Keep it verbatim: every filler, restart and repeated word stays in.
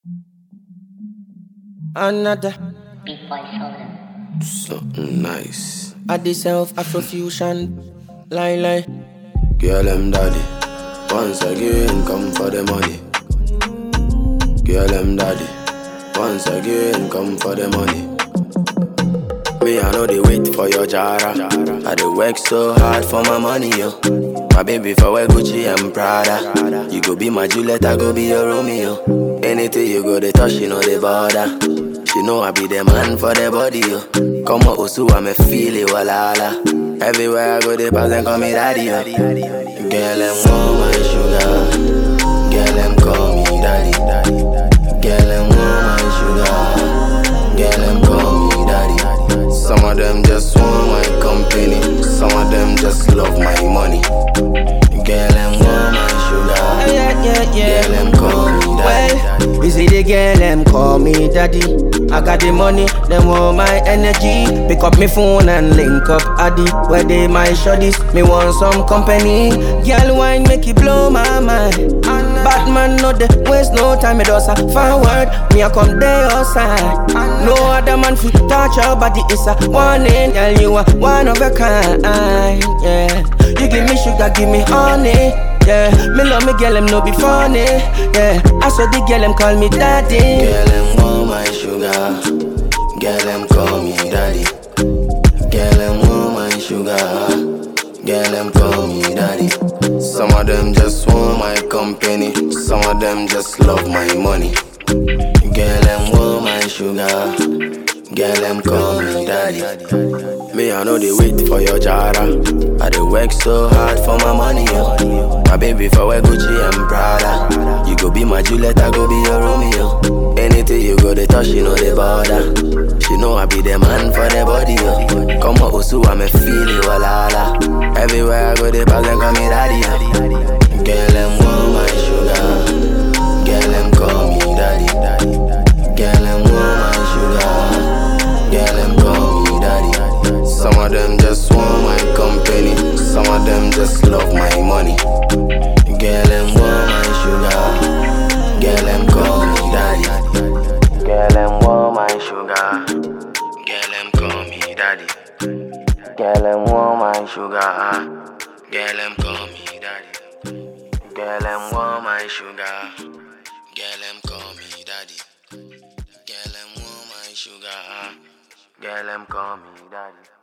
Another Big boy shoulder. Something nice. at the self Afrofusion. Lie lie. Girl, I'm daddy. Once again, come for the money. Girl, I'm daddy. Once again, come for the money. Me, I know they wait for your jara. I dey work so hard for my money, yo. My baby for wear Gucci and Prada. You go be my Juliet, I go be your Romeo. Anything you go, they touch, you know they bother. She know I be the man for the body, yo. Come on, Osu, I'm a feel it, walala. Everywhere I go, they pass and call me daddy, yo. Girl, I'm want my sugar. Girl, them call me daddy. Girl, them want my sugar. Girl, them call me daddy. Some of them just want my company. Some of them just love my money. Girl, them want my sugar. Yeah, yeah, yeah. Girl, them call me daddy. Well, you see the girl, them call me daddy. I got the money, them want my energy. Pick up my phone and link up Addy. Where they my shorties, me want some company. Girl, wine make it blow my mind. Batman no dey waste no time, me does a forward. Me a come there outside. No other man fit touch your body, it's a warning. Girl, you are one of a kind. Yeah, you give me sugar, give me honey. Yeah, me love me girl, them no be funny. Yeah, I saw the girl, them call me daddy. Girl, them want my sugar. Girl, them call me daddy. Girl, them want my sugar. Girl, them call me daddy. Some of them just want my company. Some of them just love my money. Girl, them want my sugar. Girl, them call me daddy. Me, I know they wait for your jara. I dey work so hard for my money, yo. My baby for wear Gucci and Prada. You go be my Juliet, I go be your Romeo. Anything you go, they touch, you know they bother. She know I be the man for the body, yo. Come on, Osu, I'm a feel it, walala. Everywhere I go, they pass and call me daddy, yo. Girl, them want my sugar. Girl, them call me daddy. Girl, them want my sugar. Girl, them call me daddy. Some of them just want my company. Some of them just love my money. Girl, them want my sugar. Girl, them call me daddy. Girl, them want my sugar. Girl, them call me daddy. Girl, them want my sugar. Girl, them call me daddy. Girl, them want my sugar. Girl, them call me daddy. Girl, them want my sugar. Girl, them call me daddy.